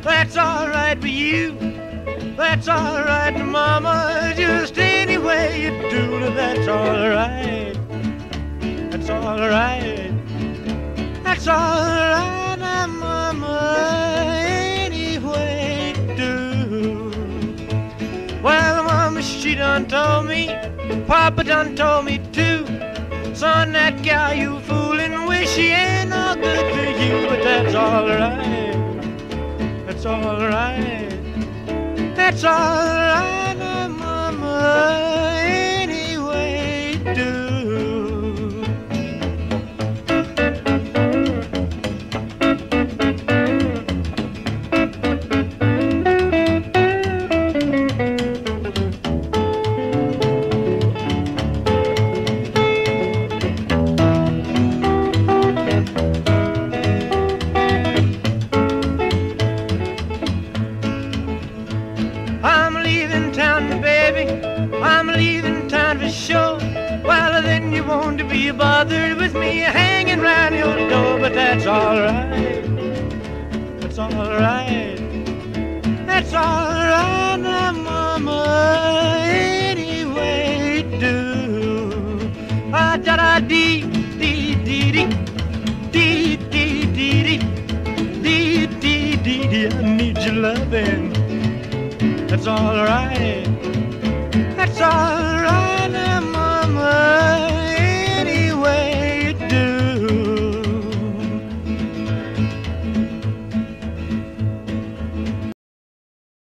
That's all right with you. That's all right, mama. Just any way you do it, that's all right. That's all right. That's all right, mama. Any way you do. Well, mama, she done told me. Papa done told me too. Son, that gal you fooling with, she ain't no good to you. But that's all right. That's all right. That's all right, mama, any way you do. I'm leaving town, baby. I'm leaving town for sure. Well, then you won't be bothered with me hanging round your door. But that's all right. That's all right. That's all right, now, mama. Any way you do. Ah, da da dee dee dee dee dee dee dee dee dee dee dee. I need your loving. That's all right. That's all right.